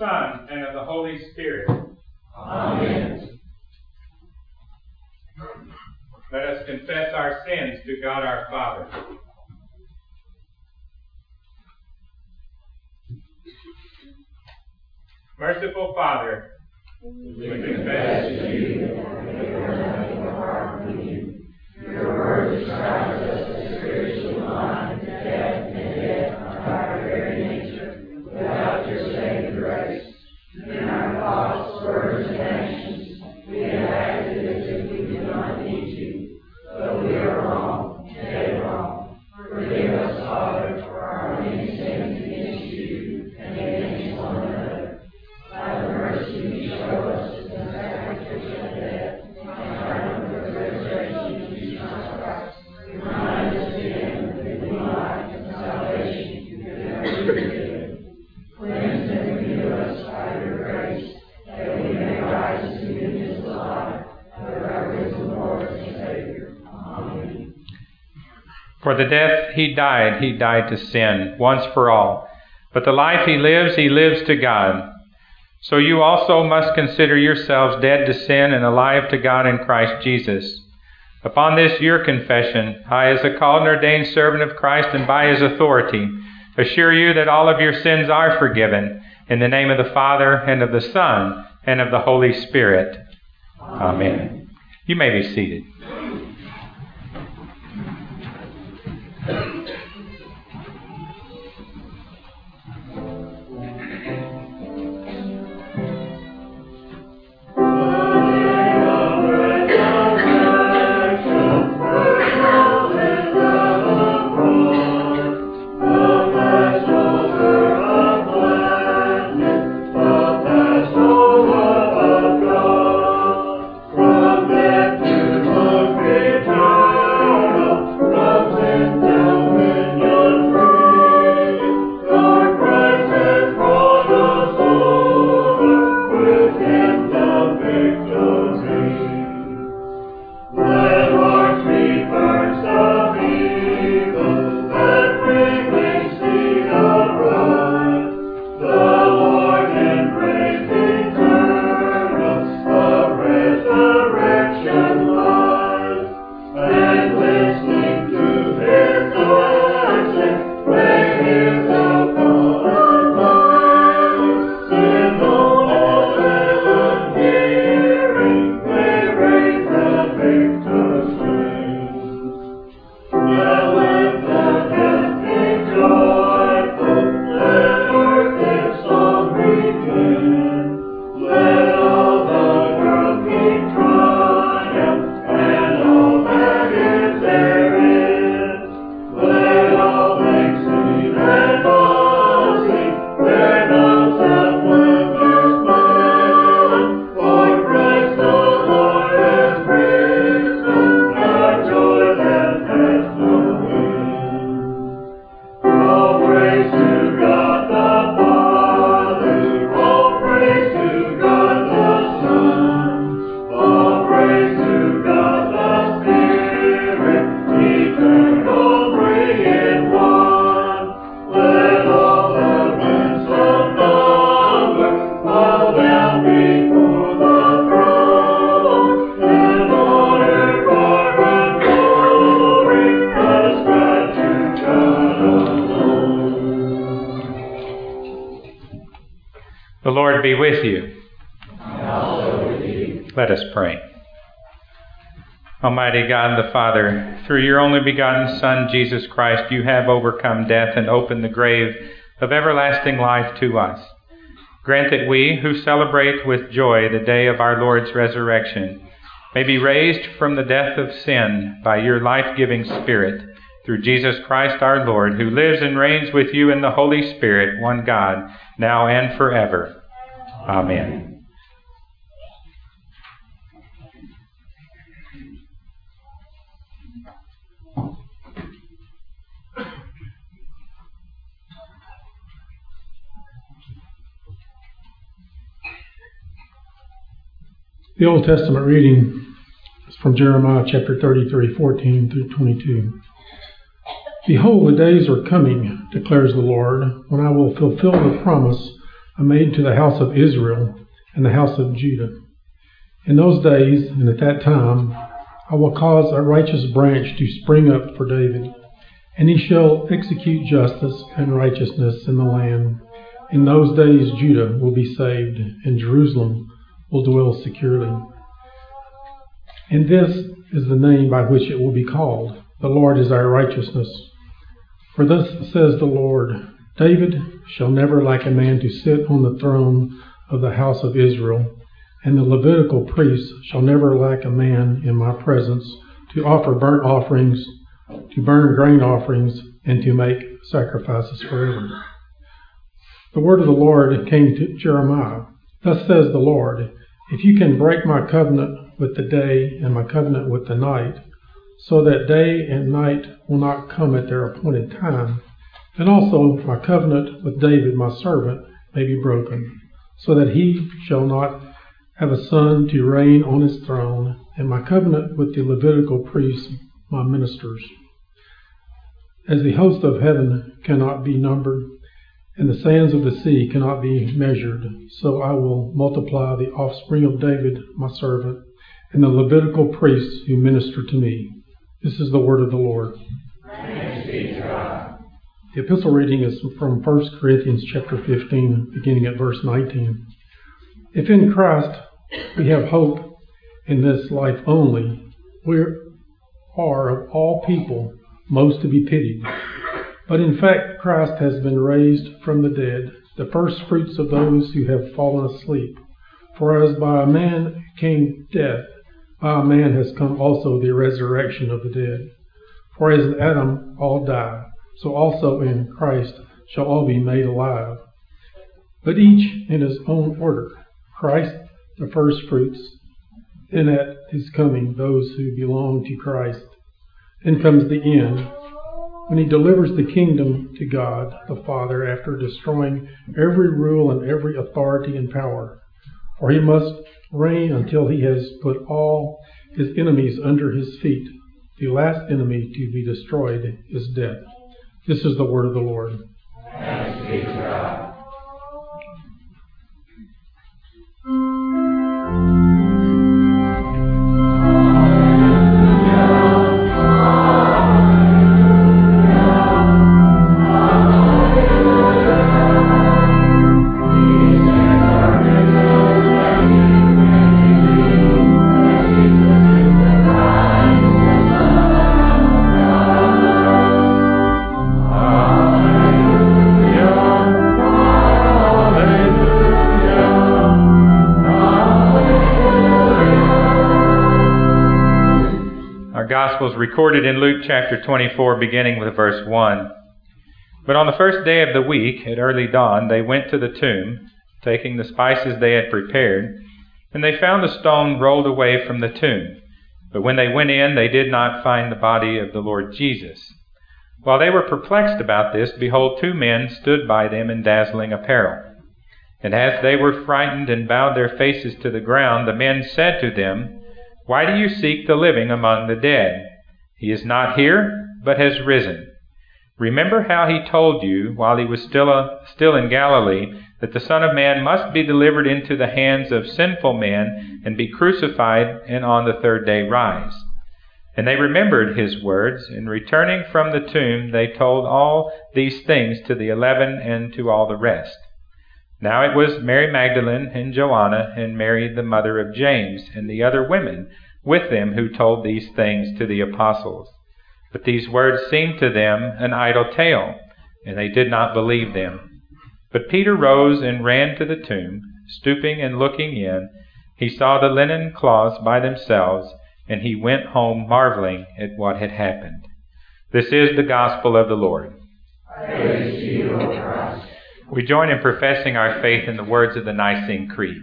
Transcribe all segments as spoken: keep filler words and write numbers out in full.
Son, and of the Holy Spirit. Amen. Let us confess our sins to God our Father. Merciful Father, we confess to you that we are nothing apart from you. Your word describes us as spiritually blind, deaf, and dead by our very nature, without your saving grace. In our thoughts, words, and actions, we have acted as if we did not need you, but we are wrong, dead wrong. Forgive us, Father, for our many sins against you and against one another. By the mercy you show us in the sacrificial death and triumphant resurrection of Jesus Christ, remind us again of the new life and salvation you have freely given. Cleanse and renew us by your grace, that we may rise to newness of life through our risen Lord and Savior. Amen. For the death he died, he died to sin, once for all. But the life he lives, he lives to God. So you also must consider yourselves dead to sin and alive to God in Christ Jesus. Upon this your confession, I, as a called and ordained servant of Christ and by his authority, assure you that all of your sins are forgiven, in the name of the Father, and of the Son, and of the Holy Spirit. Amen. You may be seated. The Lord be with you. And also with you. Let us pray. Almighty God the Father, through your only begotten Son, Jesus Christ, you have overcome death and opened the grave of everlasting life to us. Grant that we, who celebrate with joy the day of our Lord's resurrection, may be raised from the death of sin by your life-giving Spirit, through Jesus Christ our Lord, who lives and reigns with you in the Holy Spirit, one God, now and forever. Amen. The Old Testament reading is from Jeremiah chapter thirty-three, fourteen through twenty-two. Behold, the days are coming, declares the Lord, when I will fulfill the promise I made to the house of Israel and the house of Judah. In those days and at that time, I will cause a righteous branch to spring up for David, and he shall execute justice and righteousness in the land. In those days Judah will be saved, and Jerusalem will dwell securely. And this is the name by which it will be called: The Lord is our righteousness. For thus says the Lord, David shall never lack a man to sit on the throne of the house of Israel, and the Levitical priests shall never lack a man in my presence to offer burnt offerings, to burn grain offerings, and to make sacrifices forever. The word of the Lord came to Jeremiah. Thus says the Lord, if you can break my covenant with the day and my covenant with the night, so that day and night will not come at their appointed time, then also my covenant with David my servant may be broken, so that he shall not have a son to reign on his throne, and my covenant with the Levitical priests, my ministers. As the host of heaven cannot be numbered, and the sands of the sea cannot be measured, so I will multiply the offspring of David, my servant, and the Levitical priests who minister to me. This is the word of the Lord. Thanks be to God. The epistle reading is from First Corinthians chapter fifteen, beginning at verse nineteen. If in Christ we have hope in this life only, we are of all people most to be pitied. But in fact, Christ has been raised from the dead, the first fruits of those who have fallen asleep. For as by a man came death, by a man has come also the resurrection of the dead. For as in Adam all die, so also in Christ shall all be made alive, but each in his own order. Christ the first fruits, then at his coming those who belong to Christ. Then comes the end, when he delivers the kingdom to God the Father after destroying every rule and every authority and power. For he must reign until he has put all his enemies under his feet. The last enemy to be destroyed is death. This is the word of the Lord. Thanks be to God. Gospels recorded in Luke chapter twenty-four, beginning with verse one. But on the first day of the week, at early dawn, they went to the tomb, taking the spices they had prepared, and they found the stone rolled away from the tomb. But when they went in, they did not find the body of the Lord Jesus. While they were perplexed about this, behold, two men stood by them in dazzling apparel. And as they were frightened and bowed their faces to the ground, the men said to them, Why do you seek the living among the dead? He is not here, but has risen. Remember how he told you, while he was still, uh, still in Galilee, that the Son of Man must be delivered into the hands of sinful men and be crucified, and on the third day rise. And they remembered his words, and returning from the tomb, they told all these things to the eleven and to all the rest. Now it was Mary Magdalene and Joanna and Mary the mother of James and the other women with them who told these things to the apostles. But these words seemed to them an idle tale, and they did not believe them. But Peter rose and ran to the tomb. Stooping and looking in, he saw the linen cloths by themselves, and he went home marveling at what had happened. This is the gospel of the Lord. Praise to you, O Christ. We join in professing our faith in the words of the Nicene Creed.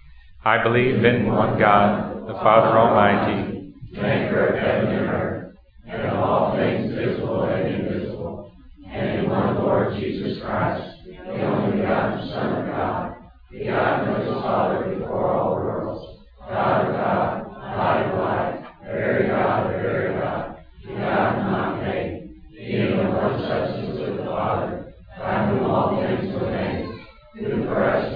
I believe in one God, the Father Almighty, maker of heaven and earth, and of all things visible and invisible, and in one Lord Jesus Christ, the only begotten Son of God, begotten of his Father before all worlds, God of God, light of light, very God of very God, begotten not made, being of one substance with the Father, by whom all things were made, who for us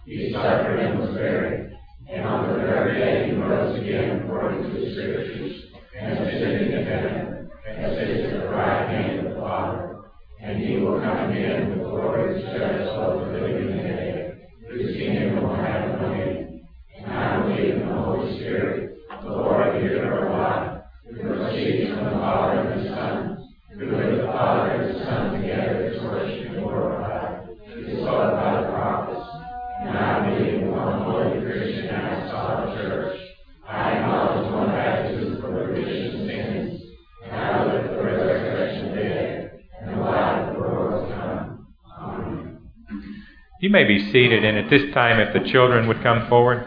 He suffered and was buried, and on the third day he rose again according to the Scriptures, and ascended to heaven, and sits at the right hand of the Father. And he will come again with glory to judge both the living and the dead, whose kingdom will have no end. And I believe in the Holy Spirit, the Lord, the giver of life, who proceeds from the Father and the Son, who with the Father and the Son together is worshipped and glorified, is taught by the prophets. And I believe in one holy Christian apostolic church. I acknowledge one baptism for the remission of sins, and I look for the resurrection of the dead, and the life of the world to come. Amen. You may be seated, and at this time, if the children would come forward.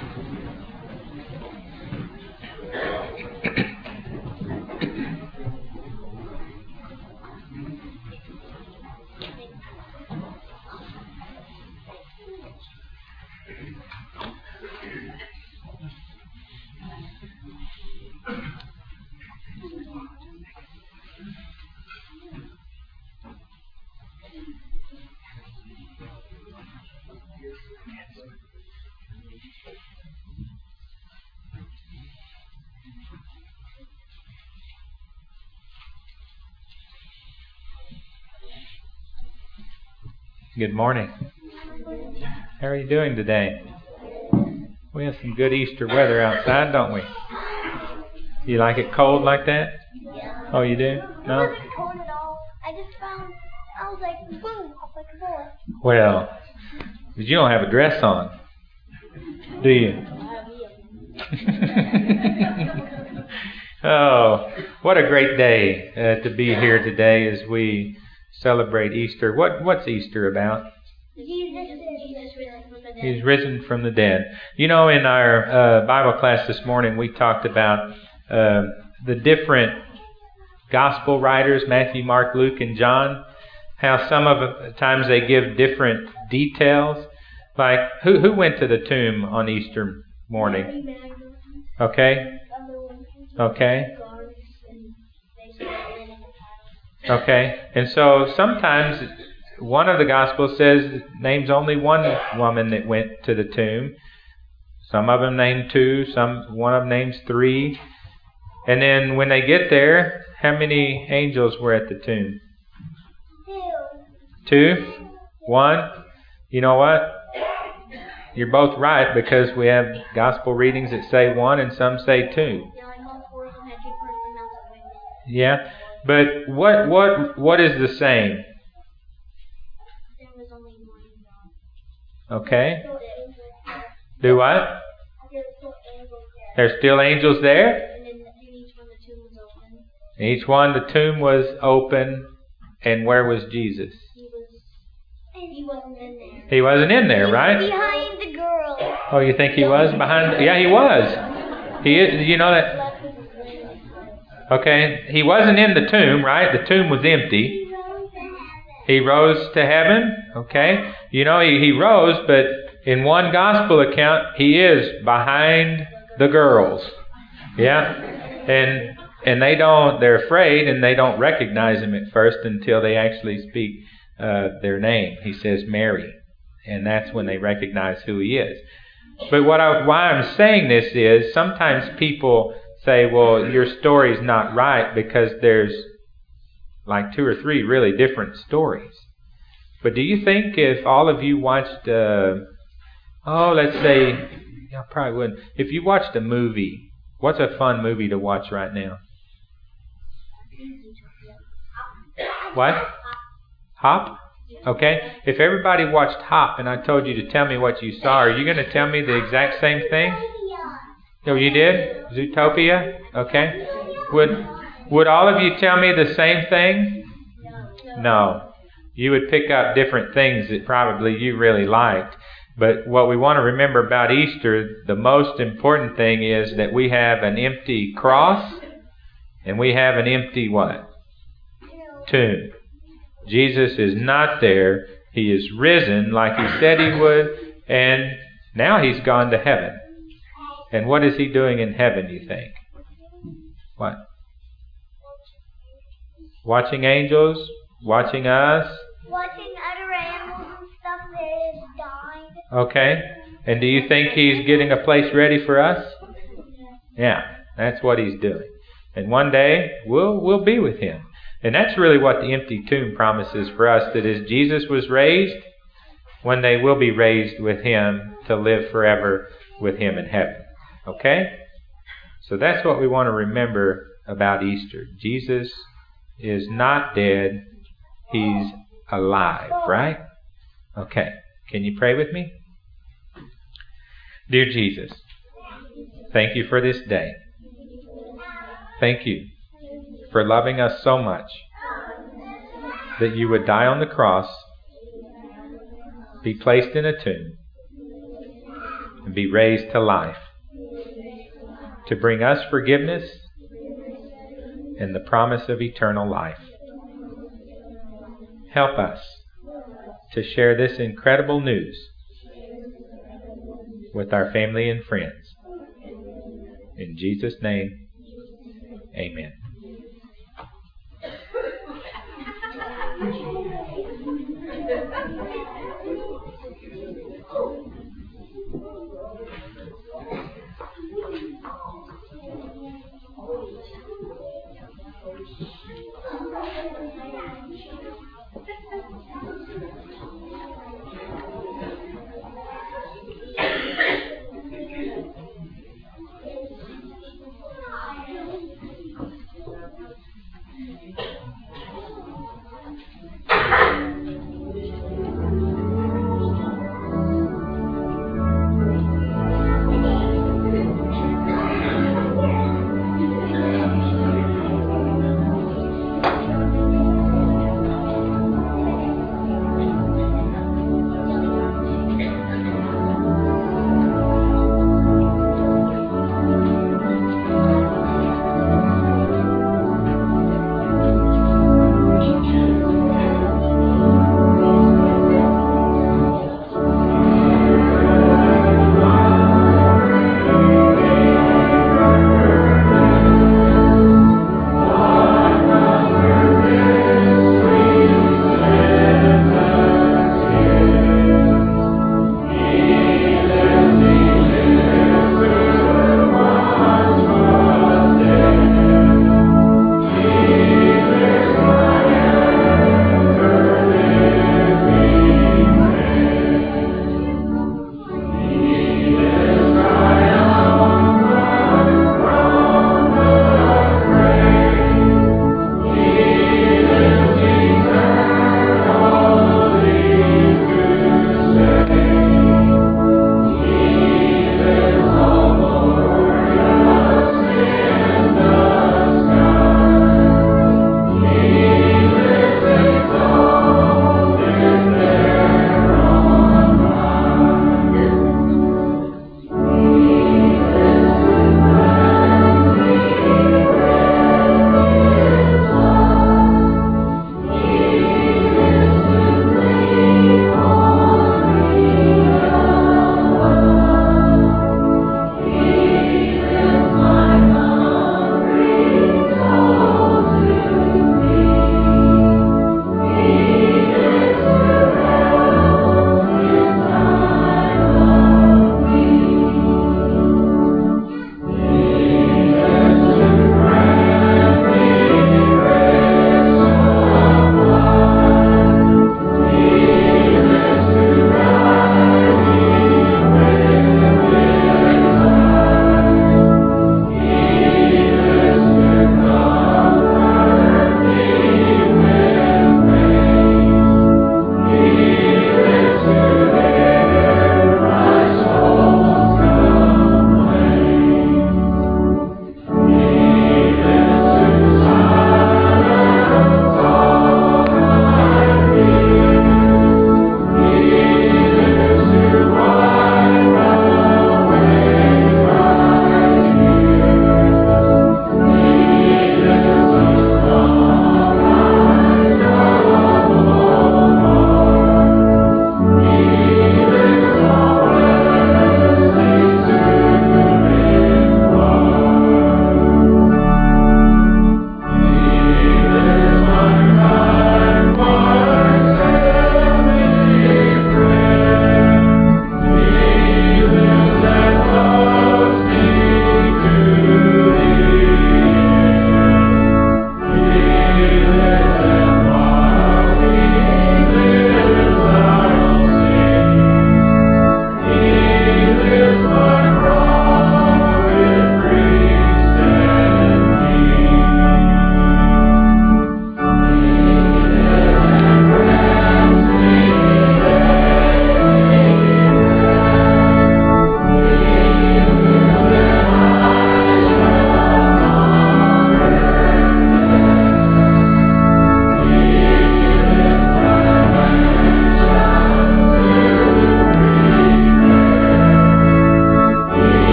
Good morning. How are you doing today? We have some good Easter weather outside, don't we? You like it cold like that? Yeah. Oh, you do? No? It wasn't cold at all. I just found, I was like, boom, I was like a boy. Well, but you don't have a dress on, do you? Oh, what a great day uh, to be here today as we celebrate Easter. What What's Easter about? Jesus is risen from the dead. He's risen from the dead. You know, in our uh, Bible class this morning, we talked about uh, the different gospel writers, Matthew, Mark, Luke, and John, how some of the times they give different details. Like, who who went to the tomb on Easter morning? Okay. Okay. Okay. And so sometimes one of the Gospels says, names only one woman that went to the tomb. Some of them name two, some one of them names three. And then when they get there, how many angels were at the tomb? Two. Two? One? You know what? You're both right, because we have Gospel readings that say one and some say two. Yeah, like all four of them had different amounts of wings. Yeah? But what what what is the same? There was only one. Okay. Still angels there. Do what? There were still angels there. There's still angels there? And then in each one the tomb was open. Each one, the tomb was open. And where was Jesus? He was. He wasn't in there. He wasn't in there, right? Behind the girl. Oh, you think he was behind? Yeah, he was. He is. You know that? Left with his wings. Okay. He wasn't in the tomb, right? The tomb was empty. He rose to heaven. Okay. You know, he, he rose, but in one gospel account, he is behind the girls. Yeah. And and they don't, they're afraid, and they don't recognize him at first until they actually speak uh, their name. He says Mary. And that's when they recognize who he is. But what I, why I'm saying this is, sometimes people say, well, your story's not right because there's like two or three really different stories. But do you think if all of you watched, uh, oh, let's say, I probably wouldn't. If you watched a movie, what's a fun movie to watch right now? What? Hop? Okay. If everybody watched Hop and I told you to tell me what you saw, are you going to tell me the exact same thing? Oh, you did? Zootopia? Okay. Would would all of you tell me the same thing? No. You would pick up different things that probably you really liked. But what we want to remember about Easter, the most important thing is that we have an empty cross and we have an empty what? Tomb. Jesus is not there. He is risen like he said he would, and now he's gone to heaven. And what is he doing in heaven, you think? What? Watching angels? Watching us? Watching other animals and stuff that is dying. Okay? And do you think He's getting a place ready for us? Yeah, that's what He's doing. And one day, we'll we'll be with Him. And that's really what the empty tomb promises for us, that as Jesus was raised, one day we'll be raised with Him to live forever with Him in heaven. Okay? So that's what we want to remember about Easter. Jesus is not dead. He's alive, right? Okay. Can you pray with me? Dear Jesus, thank you for this day. Thank you for loving us so much that you would die on the cross, be placed in a tomb, and be raised to life to bring us forgiveness and the promise of eternal life. Help us to share this incredible news with our family and friends. In Jesus' name, amen.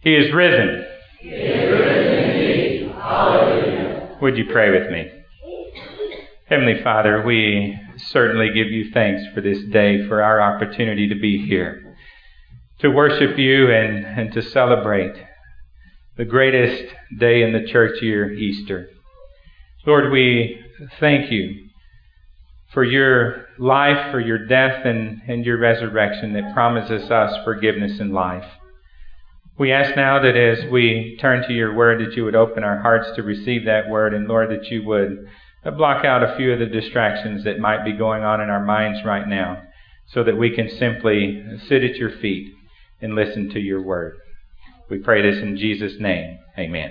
He is risen. He is risen indeed. Hallelujah. Would you pray with me? Heavenly Father, we certainly give you thanks for this day, for our opportunity to be here, to worship you and, and to celebrate the greatest day in the church year, Easter. Lord, we thank you for your life, for your death, and, and your resurrection that promises us forgiveness and life. We ask now that as we turn to your word, that you would open our hearts to receive that word, and Lord, that you would block out a few of the distractions that might be going on in our minds right now, so that we can simply sit at your feet and listen to your word. We pray this in Jesus' name. Amen.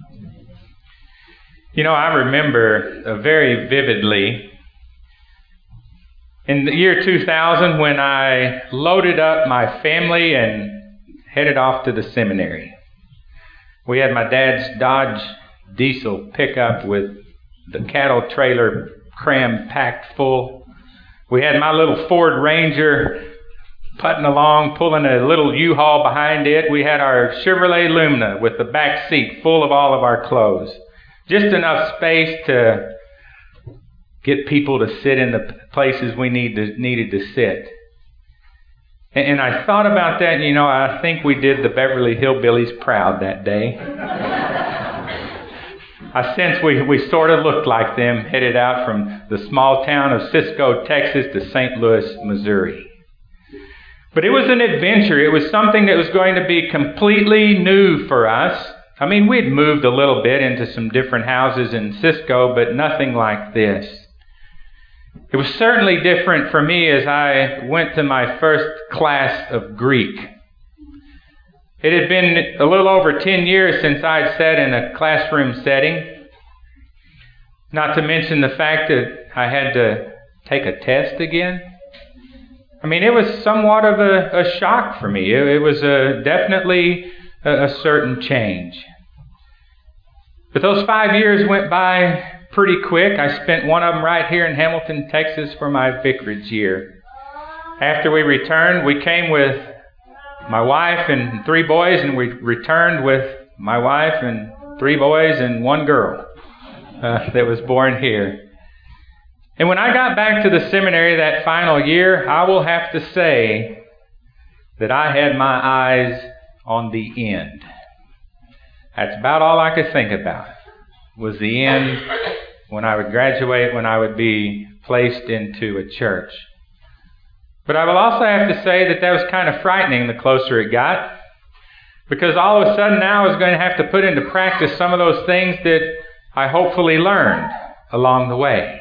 You know, I remember uh, very vividly in the year two thousand when I loaded up my family and headed off to the seminary. We had my dad's Dodge diesel pickup with the cattle trailer crammed packed full. We had my little Ford Ranger putting along, pulling a little U-Haul behind it. We had our Chevrolet Lumina with the back seat full of all of our clothes. Just enough space to get people to sit in the places we need to, needed to sit. And, and I thought about that, and you know, I think we did the Beverly Hillbillies proud that day. I sense we, we sort of looked like them, headed out from the small town of Cisco, Texas to Saint Louis, Missouri. But it was an adventure. It was something that was going to be completely new for us. I mean, we'd moved a little bit into some different houses in Cisco, but nothing like this. It was certainly different for me as I went to my first class of Greek. It had been a little over ten years since I'd sat in a classroom setting. Not to mention the fact that I had to take a test again. I mean, it was somewhat of a, a shock for me. It, it was a, definitely a, a certain change. But those five years went by pretty quick. I spent one of them right here in Hamilton, Texas for my vicarage year. After we returned, we came with my wife and three boys, and we returned with my wife and three boys and one girl uh, that was born here. And when I got back to the seminary that final year, I will have to say that I had my eyes on the end. That's about all I could think about, was the end, when I would graduate, when I would be placed into a church. But I will also have to say that that was kind of frightening the closer it got, because all of a sudden now I was going to have to put into practice some of those things that I hopefully learned along the way.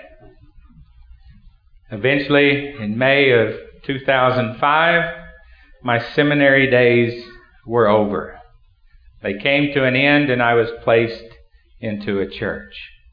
Eventually, in May of two thousand five, my seminary days were over. They came to an end, and I was placed into a church.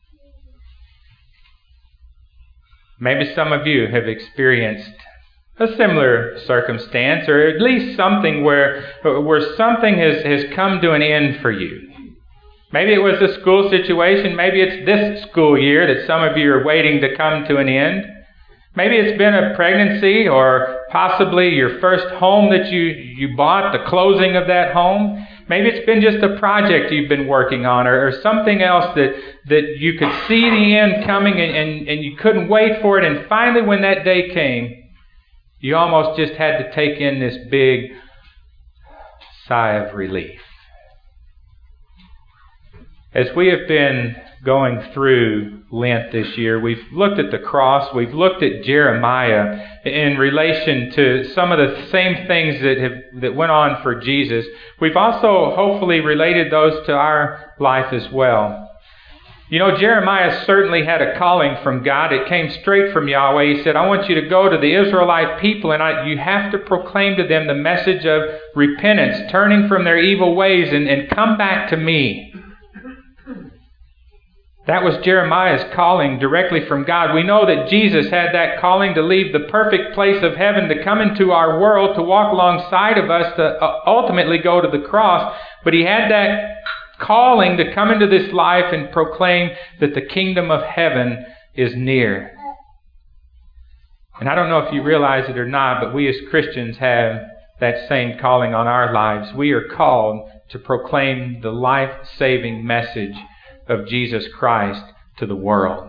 Maybe some of you have experienced a similar circumstance, or at least something where, where something has, has come to an end for you. Maybe it was a school situation. Maybe it's this school year that some of you are waiting to come to an end. Maybe it's been a pregnancy, or possibly your first home that you, you bought, the closing of that home. Maybe it's been just a project you've been working on, or, or something else that, that you could see the end coming and, and, and you couldn't wait for it. And finally, when that day came, you almost just had to take in this big sigh of relief. As we have been going through Lent this year, we've looked at the cross, we've looked at Jeremiah in relation to some of the same things that have that went on for Jesus. We've also hopefully related those to our life as well. You know, Jeremiah certainly had a calling from God. It came straight from Yahweh. He said, I want you to go to the Israelite people, and I, you have to proclaim to them the message of repentance, turning from their evil ways, and, and come back to me. That was Jeremiah's calling directly from God. We know that Jesus had that calling to leave the perfect place of heaven, to come into our world, to walk alongside of us, to ultimately go to the cross. But he had that calling to come into this life and proclaim that the kingdom of heaven is near. And I don't know if you realize it or not, but we as Christians have that same calling on our lives. We are called to proclaim the life-saving message of Jesus Christ to the world.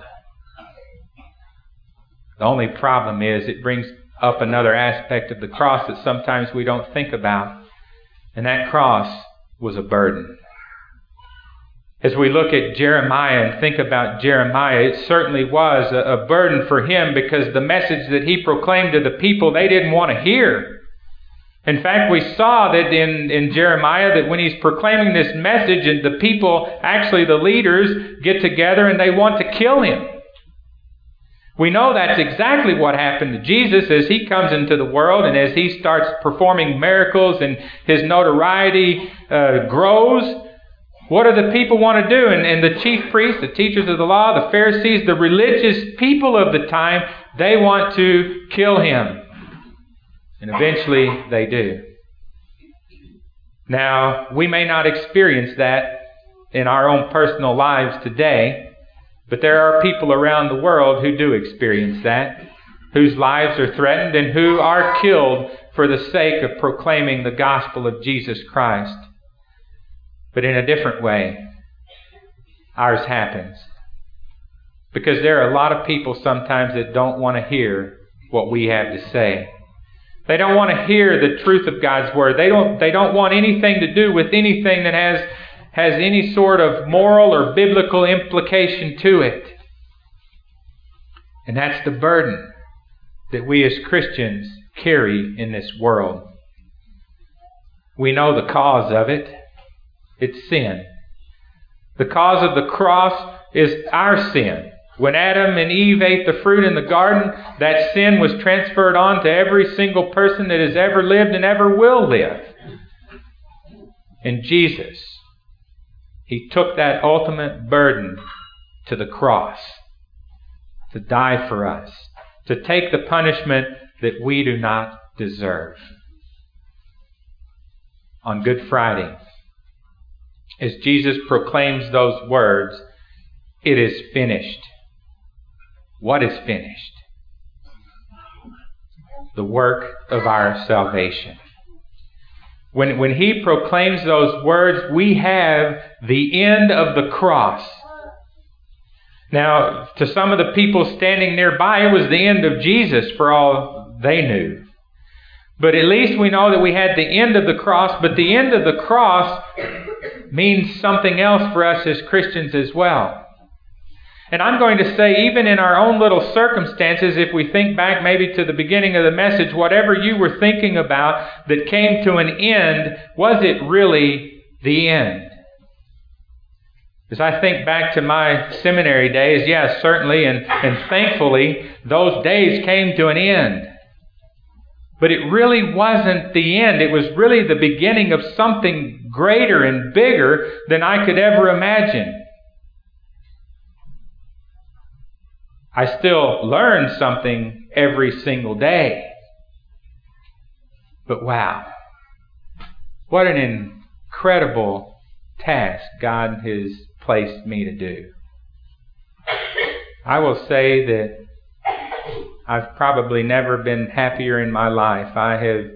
The only problem is it brings up another aspect of the cross that sometimes we don't think about, and that cross was a burden. As we look at Jeremiah and think about Jeremiah, it certainly was a, a burden for him, because the message that he proclaimed to the people, they didn't want to hear. In fact, we saw that in, in Jeremiah that when he's proclaiming this message, and the people, actually the leaders, get together and they want to kill him. We know that's exactly what happened to Jesus as he comes into the world and as he starts performing miracles and his notoriety uh, grows. What do the people want to do? And, and the chief priests, the teachers of the law, the Pharisees, the religious people of the time, they want to kill him. And eventually they do. Now, we may not experience that in our own personal lives today, but there are people around the world who do experience that, whose lives are threatened and who are killed for the sake of proclaiming the gospel of Jesus Christ. But in a different way, ours happens. Because there are a lot of people sometimes that don't want to hear what we have to say. They don't want to hear the truth of God's Word. They don't, they don't want anything to do with anything that has, has any sort of moral or biblical implication to it. And that's the burden that we as Christians carry in this world. We know the cause of it. It's sin. The cause of the cross is our sin. When Adam and Eve ate the fruit in the garden, that sin was transferred on to every single person that has ever lived and ever will live. And Jesus, He took that ultimate burden to the cross to die for us, to take the punishment that we do not deserve. On Good Friday, as Jesus proclaims those words, "It is finished." What is finished? The work of our salvation. When, when He proclaims those words, we have the end of the cross. Now, to some of the people standing nearby, it was the end of Jesus for all they knew. But at least we know that we had the end of the cross, but the end of the cross means something else for us as Christians as well. And I'm going to say, even in our own little circumstances, if we think back maybe to the beginning of the message, whatever you were thinking about that came to an end, was it really the end? As I think back to my seminary days, yes, certainly, and, and thankfully, those days came to an end. But it really wasn't the end. It was really the beginning of something greater and bigger than I could ever imagine. I still learn something every single day. But wow, what an incredible task God has placed me to do. I will say that I've probably never been happier in my life. I have,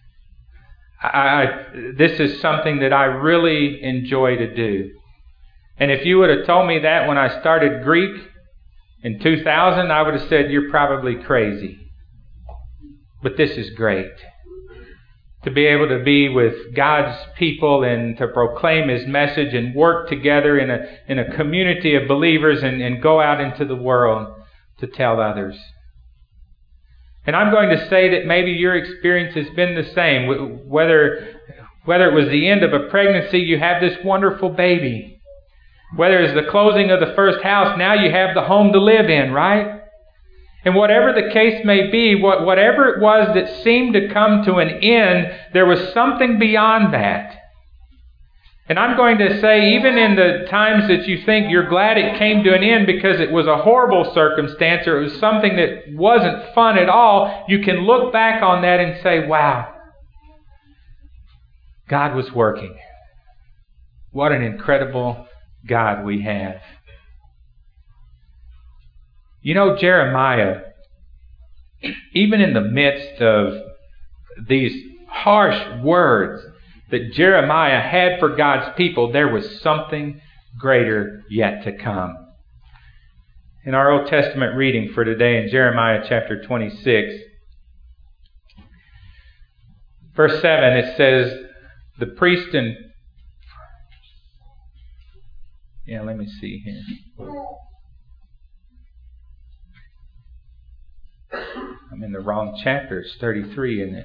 I, this is something that I really enjoy to do. And if you would have told me that when I started Greek in two thousand, I would have said, you're probably crazy. But this is great. To be able to be with God's people and to proclaim His message and work together in a, in a community of believers and, and go out into the world to tell others. And I'm going to say that maybe your experience has been the same. Whether, whether it was the end of a pregnancy, you have this wonderful baby. Whether it's the closing of the first house, now you have the home to live in, right? And whatever the case may be, what, whatever it was that seemed to come to an end, there was something beyond that. And I'm going to say, even in the times that you think you're glad it came to an end because it was a horrible circumstance or it was something that wasn't fun at all, you can look back on that and say, wow, God was working. What an incredible God we have. You know, Jeremiah, even in the midst of these harsh words that Jeremiah had for God's people, there was something greater yet to come. In our Old Testament reading for today in Jeremiah chapter twenty-six, verse seven, it says, the priest and... Yeah, let me see here. I'm in the wrong chapter. It's thirty-three, isn't it?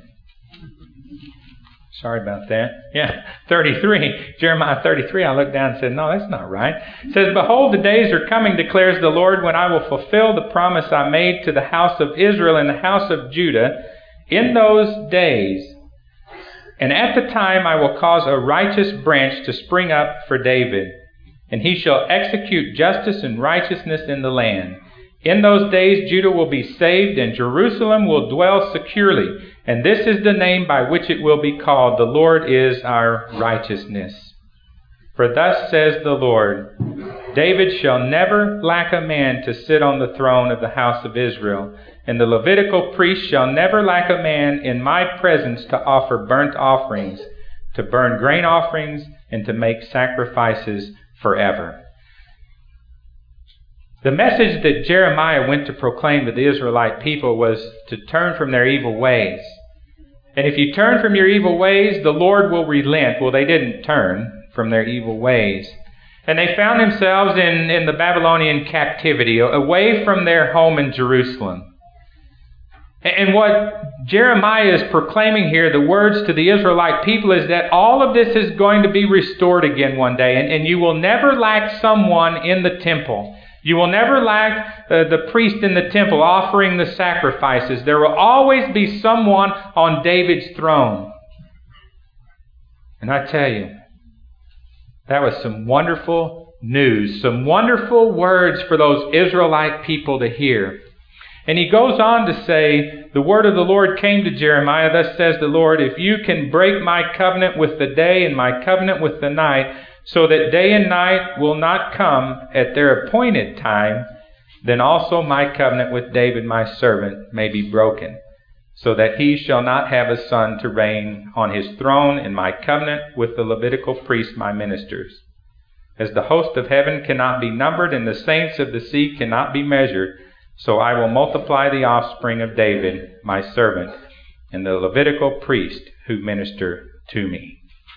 Sorry about that. Yeah, thirty-three. Jeremiah thirty-three. I looked down and said, no, that's not right. It says, behold, the days are coming, declares the Lord, when I will fulfill the promise I made to the house of Israel and the house of Judah. In those days, and at the time, I will cause a righteous branch to spring up for David, and he shall execute justice and righteousness in the land. In those days Judah will be saved, and Jerusalem will dwell securely. And this is the name by which it will be called, the Lord is our righteousness. For thus says the Lord, David shall never lack a man to sit on the throne of the house of Israel, and the Levitical priest shall never lack a man in my presence to offer burnt offerings, to burn grain offerings, and to make sacrifices forever. The message that Jeremiah went to proclaim to the Israelite people was to turn from their evil ways. And if you turn from your evil ways, the Lord will relent. Well, they didn't turn from their evil ways. And they found themselves in, in the Babylonian captivity, away from their home in Jerusalem. And what Jeremiah is proclaiming here, the words to the Israelite people, is that all of this is going to be restored again one day. And, and you will never lack someone in the temple. You will never lack uh, the priest in the temple offering the sacrifices. There will always be someone on David's throne. And I tell you, that was some wonderful news, some wonderful words for those Israelite people to hear. And he goes on to say, the word of the Lord came to Jeremiah, thus says the Lord, if you can break my covenant with the day and my covenant with the night, so that day and night will not come at their appointed time, then also my covenant with David my servant may be broken, so that he shall not have a son to reign on his throne, in my covenant with the Levitical priests my ministers. As the host of heaven cannot be numbered, and the saints of the sea cannot be measured, so I will multiply the offspring of David my servant, and the Levitical priest who minister to me.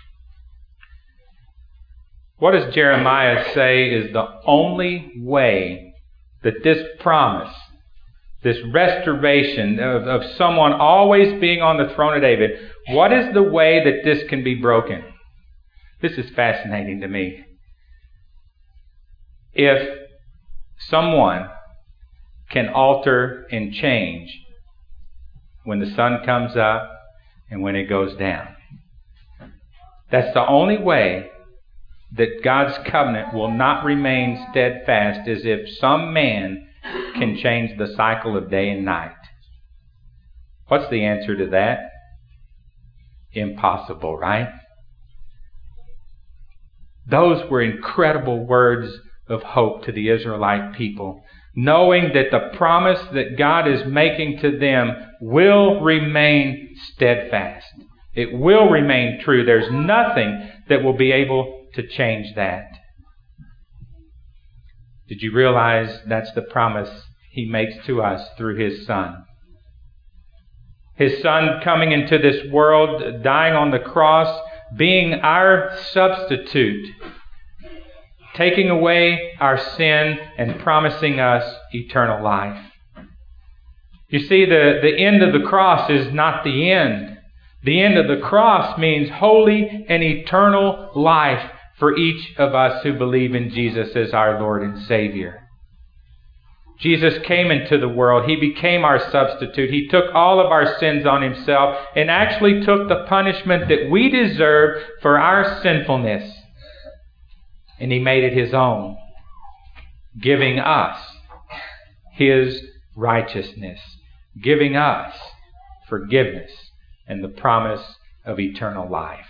What does Jeremiah say is the only way that this promise, this restoration of, of someone always being on the throne of David, what is the way that this can be broken? This is fascinating to me. If someone can alter and change when the sun comes up and when it goes down, that's the only way that God's covenant will not remain steadfast, as if some man can change the cycle of day and night. What's the answer to that? Impossible, right? Those were incredible words of hope to the Israelite people, knowing that the promise that God is making to them will remain steadfast. It will remain true. There's nothing that will be able to change that. Did you realize that's the promise He makes to us through His Son? His Son coming into this world, dying on the cross, being our substitute, taking away our sin and promising us eternal life. You see, the, the end of the cross is not the end. The end of the cross means holy and eternal life for each of us who believe in Jesus as our Lord and Savior. Jesus came into the world. He became our substitute. He took all of our sins on Himself and actually took the punishment that we deserve for our sinfulness. And He made it His own, giving us His righteousness, giving us forgiveness and the promise of eternal life.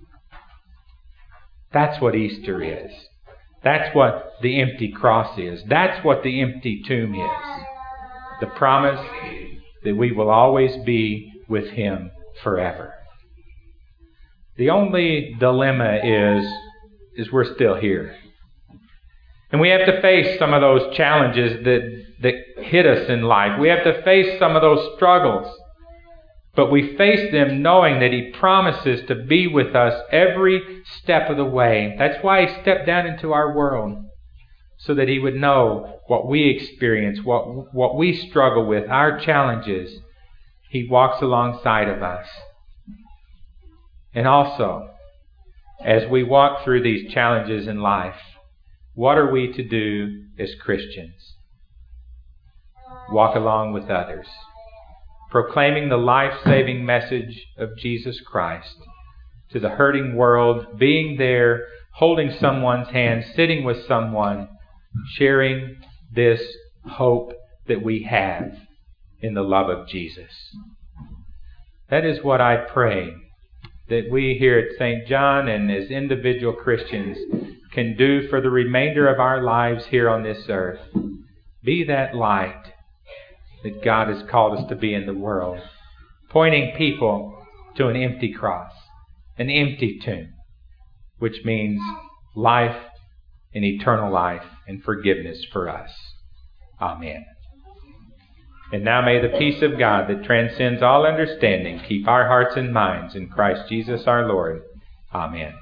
That's what Easter is. That's what the empty cross is. That's what the empty tomb is. The promise that we will always be with Him forever. The only dilemma is, is we're still here. And we have to face some of those challenges that, that hit us in life. We have to face some of those struggles. But we face them knowing that He promises to be with us every step of the way. That's why He stepped down into our world, so that He would know what we experience, what, what we struggle with, our challenges. He walks alongside of us. And also, as we walk through these challenges in life, what are we to do as Christians? Walk along with others, proclaiming the life-saving message of Jesus Christ to the hurting world, being there, holding someone's hand, sitting with someone, sharing this hope that we have in the love of Jesus. That is what I pray that we here at Saint John and as individual Christians can do for the remainder of our lives here on this earth. Be that light that God has called us to be in the world, pointing people to an empty cross, an empty tomb, which means life and eternal life and forgiveness for us. Amen. And now may the peace of God that transcends all understanding keep our hearts and minds in Christ Jesus our Lord. Amen.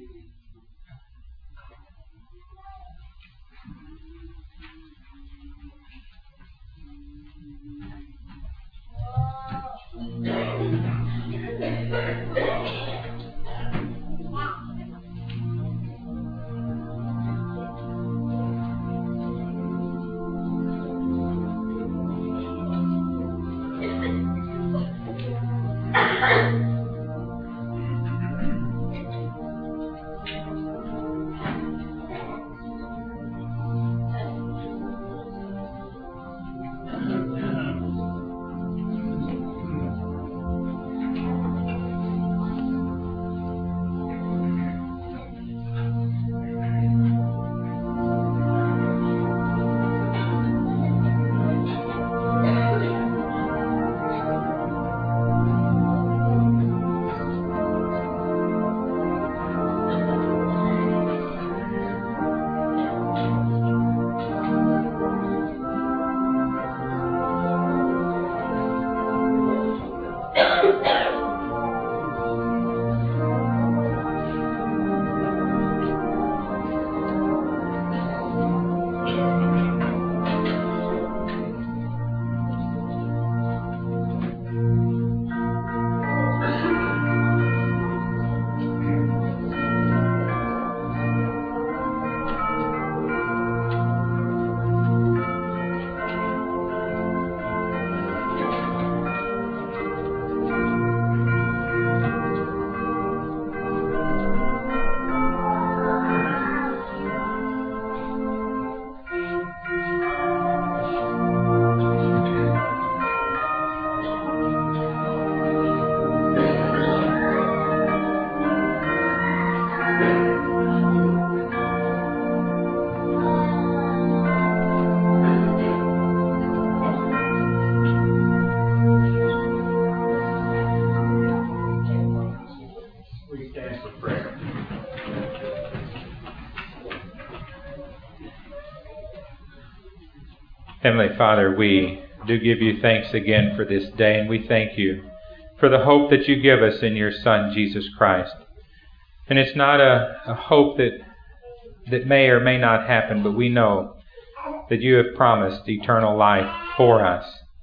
Heavenly Father, we do give you thanks again for this day, and we thank you for the hope that you give us in your Son, Jesus Christ. And it's not a, a hope that that may or may not happen, but we know that you have promised eternal life for us.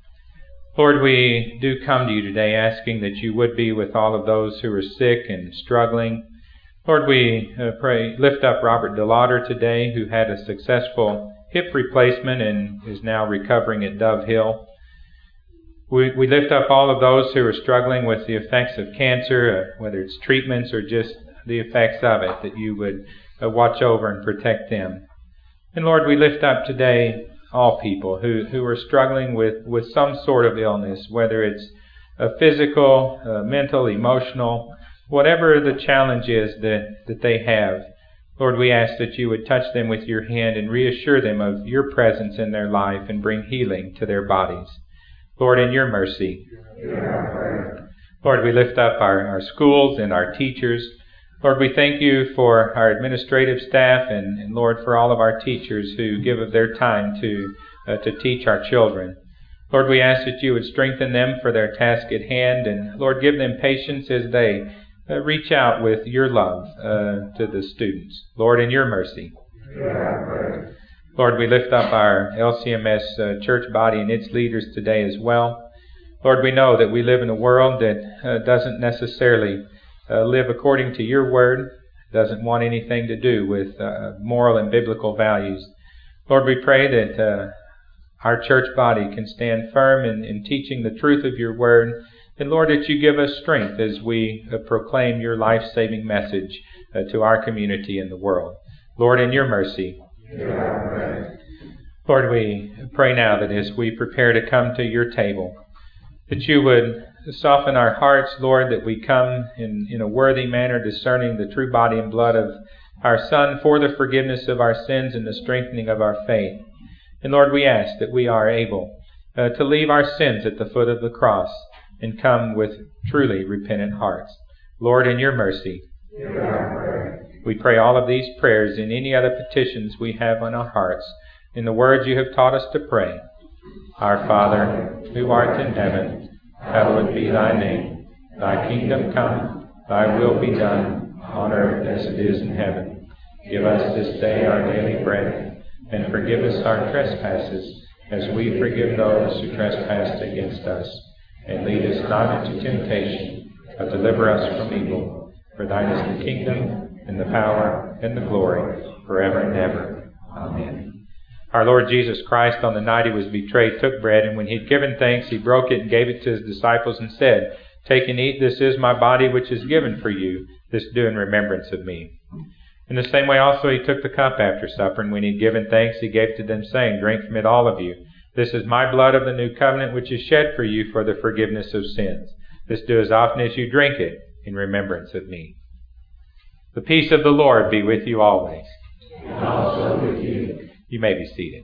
Lord, we do come to you today asking that you would be with all of those who are sick and struggling. Lord, we uh, pray, lift up Robert DeLauder today, who had a successful hip replacement and is now recovering at Dove Hill. We, we lift up all of those who are struggling with the effects of cancer, uh, whether it's treatments or just the effects of it, that you would uh, watch over and protect them. And Lord, we lift up today all people who, who are struggling with, with some sort of illness, whether it's a physical, uh, mental, emotional, whatever the challenge is that, that they have. Lord, we ask that you would touch them with your hand and reassure them of your presence in their life and bring healing to their bodies. Lord, in your mercy. Lord, we lift up our, our schools and our teachers. Lord, we thank you for our administrative staff and, and Lord, for all of our teachers who give of their time to, uh, to teach our children. Lord, we ask that you would strengthen them for their task at hand, and Lord, give them patience as they uh, reach out with your love uh, to the students. Lord, in your mercy. Yeah. Lord, we lift up our L C M S uh, church body and its leaders today as well. Lord, we know that we live in a world that uh, doesn't necessarily uh, live according to your word, doesn't want anything to do with uh, moral and biblical values. Lord, we pray that uh, our church body can stand firm in, in teaching the truth of your word. And Lord, that you give us strength as we uh, proclaim your life-saving message uh, to our community and the world. Lord, in your mercy. Yeah. Lord, we pray now that as we prepare to come to your table, that you would soften our hearts, Lord, that we come in, in a worthy manner, discerning the true body and blood of our Son for the forgiveness of our sins and the strengthening of our faith. And Lord, we ask that we are able uh, to leave our sins at the foot of the cross and come with truly repentant hearts. Lord, in your mercy. Yeah. We pray all of these prayers and any other petitions we have on our hearts in the words you have taught us to pray. Our Father, who art in heaven, hallowed be thy name. Thy kingdom come, thy will be done, on earth as it is in heaven. Give us this day our daily bread, and forgive us our trespasses, as we forgive those who trespass against us. And lead us not into temptation, but deliver us from evil. For thine is the kingdom, and the power, and the glory, forever and ever. Amen. Our Lord Jesus Christ, on the night he was betrayed, took bread, and when he had given thanks, he broke it and gave it to his disciples and said, Take and eat, this is my body which is given for you. This do in remembrance of me. In the same way also he took the cup after supper, and when he had given thanks, he gave to them, saying, Drink from it, all of you. This is my blood of the new covenant, which is shed for you for the forgiveness of sins. This do as often as you drink it in remembrance of me. The peace of the Lord be with you always. And also with you. You may be seated.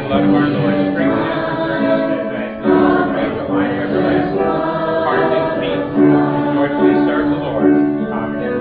and blood of our Lord, strengthen and preserve us steadfast in the faith of life everlasting, heart in peace, and joyfully serve the Lord. Amen.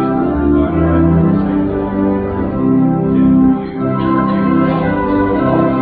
Thank you.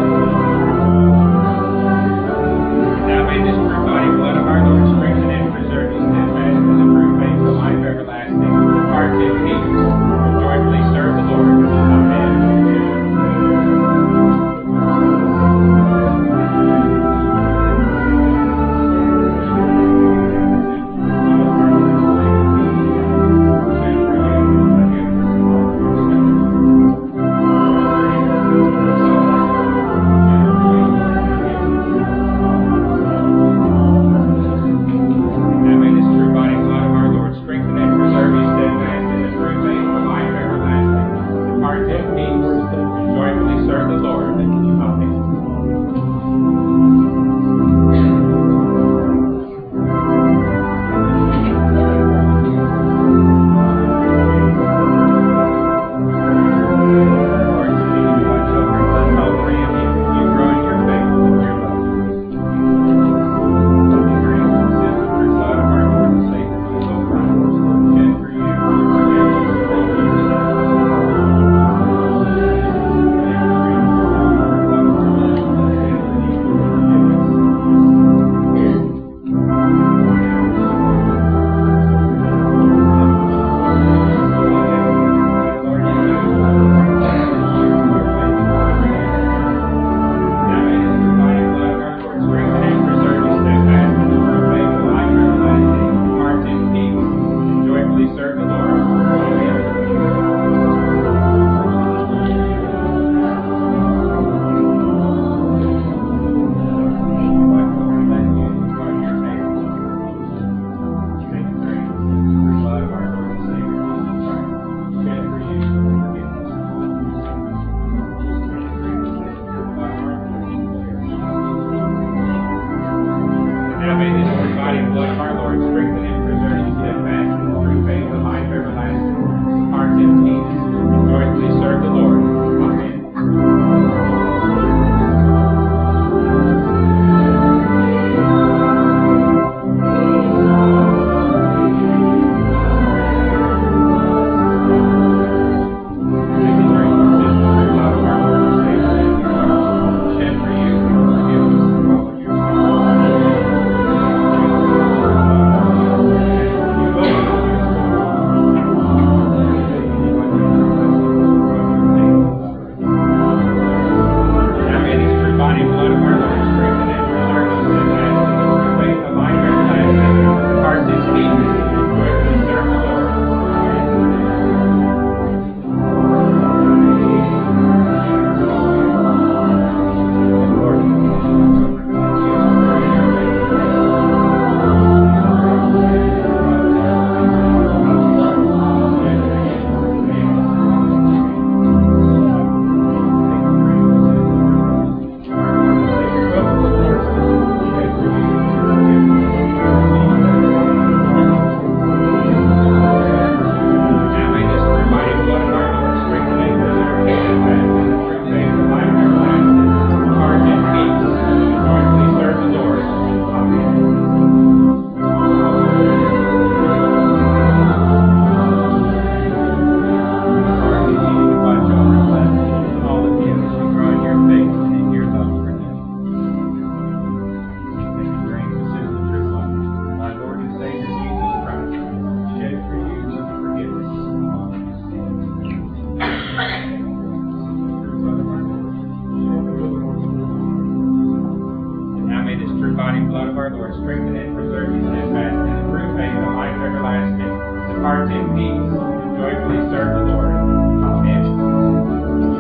Depart in peace, and joyfully serve the Lord. Amen.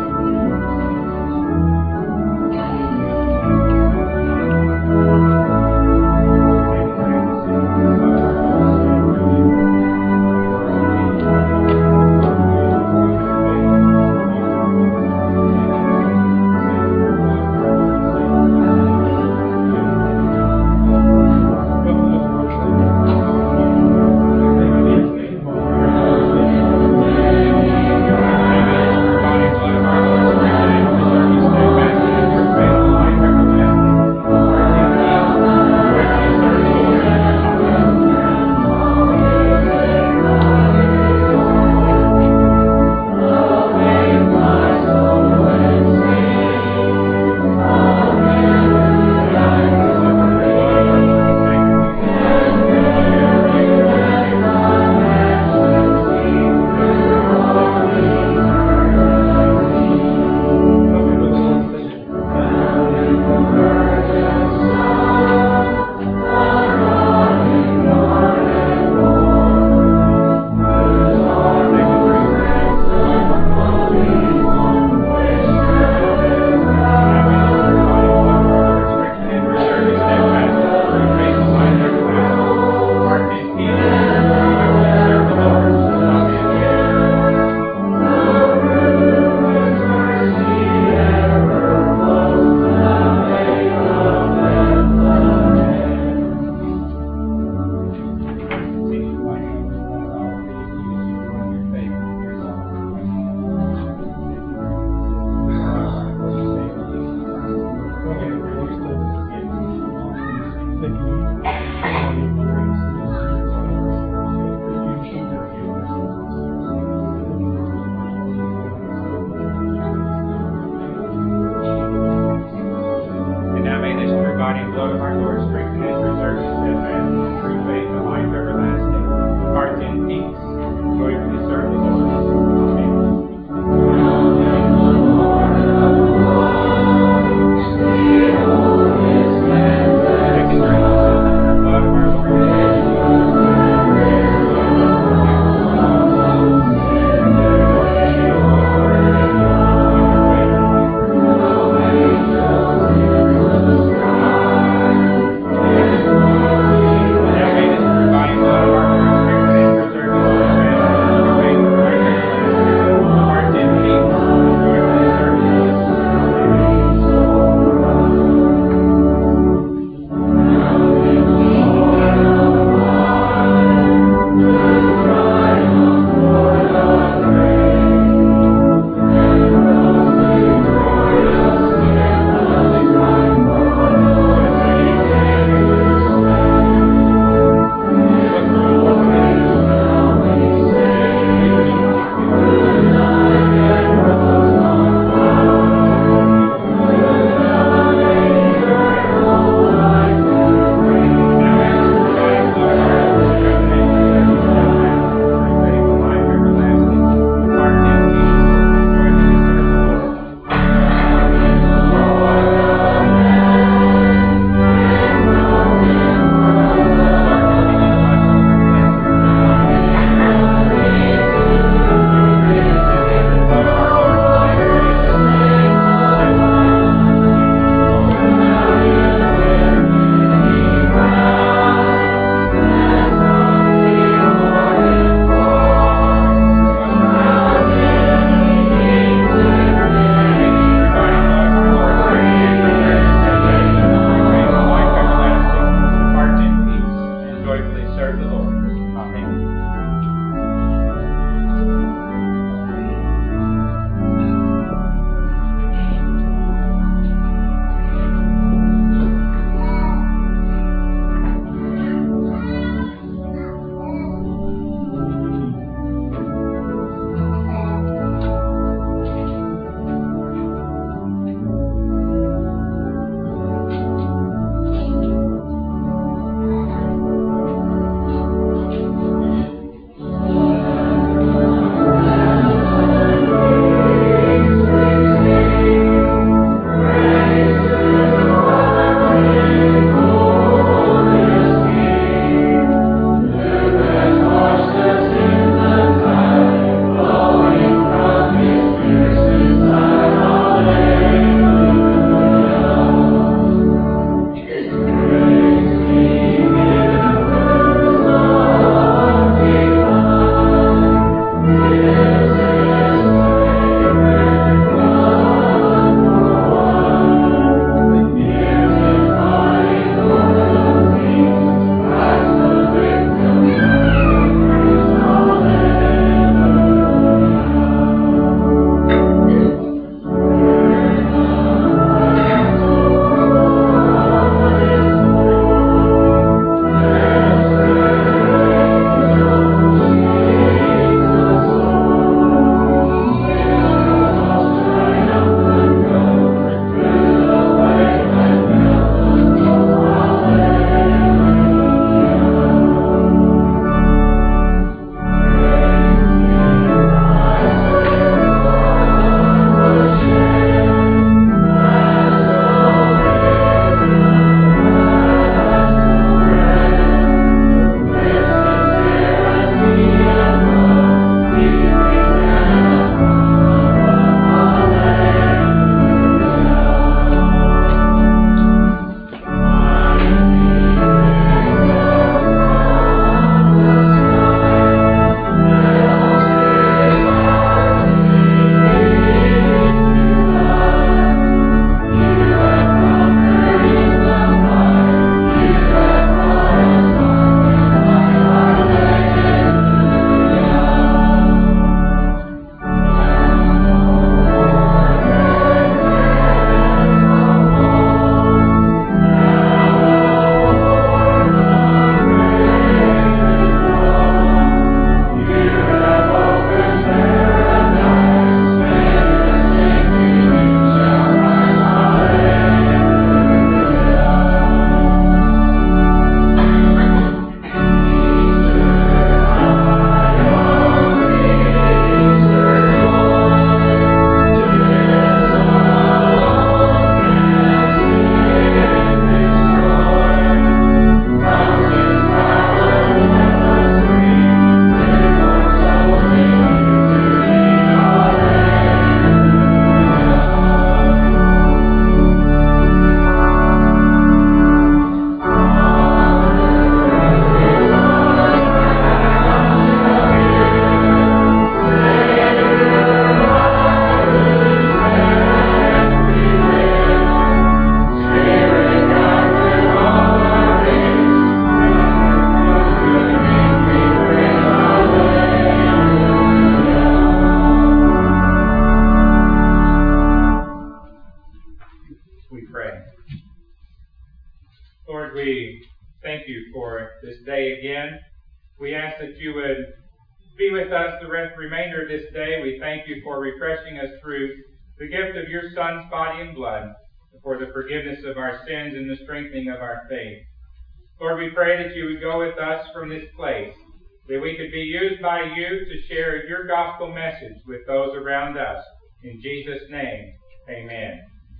day again. We ask that you would be with us the rest, remainder of this day. We thank you for refreshing us through the gift of your Son's body and blood, for the forgiveness of our sins and the strengthening of our faith. Lord, we pray that you would go with us from this place, that we could be used by you to share your gospel message with those around us. In Jesus' name, amen.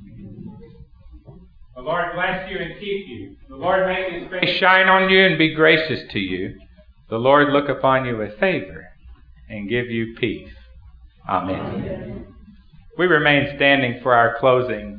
The Lord bless you and keep you. The Lord make his face shine on you and be gracious to you. The Lord look upon you with favor and give you peace. Amen. Amen. We remain standing for our closing.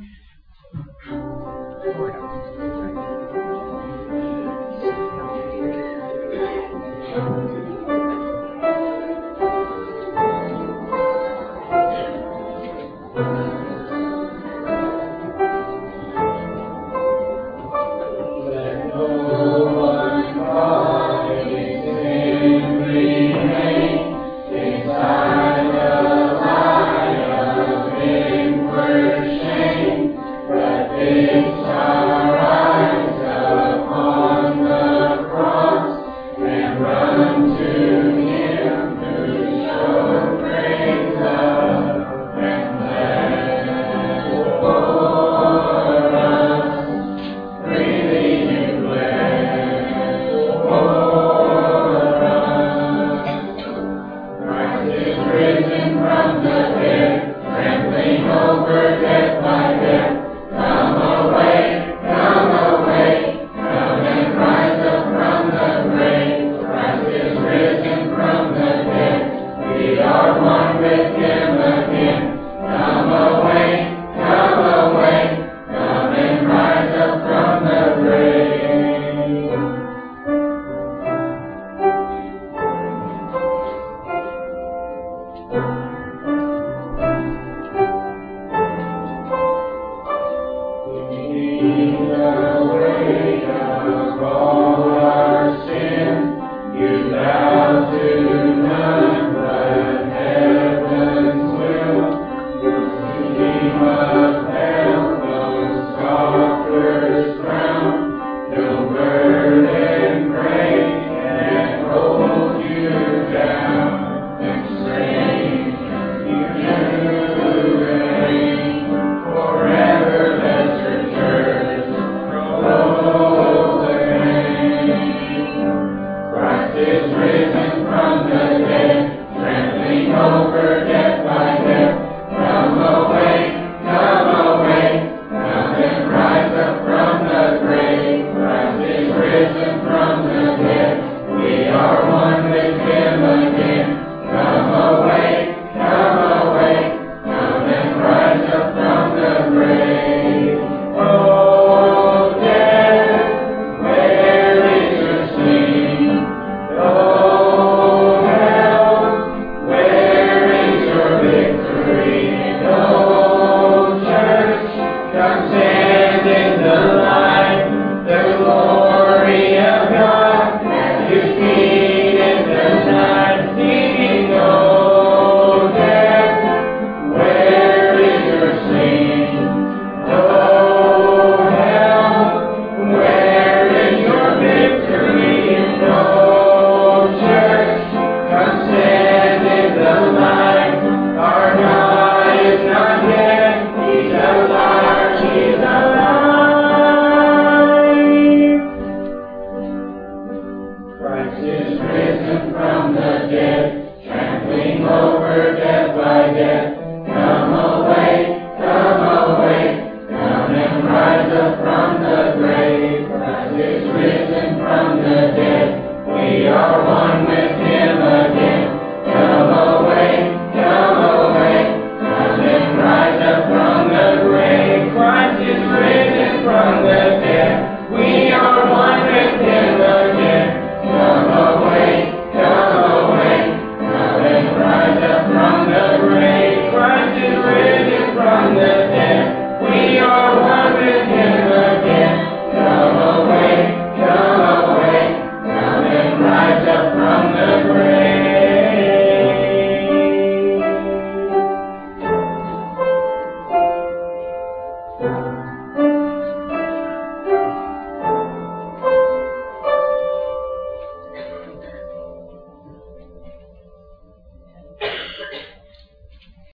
From the dead, trampling over death by death, come away.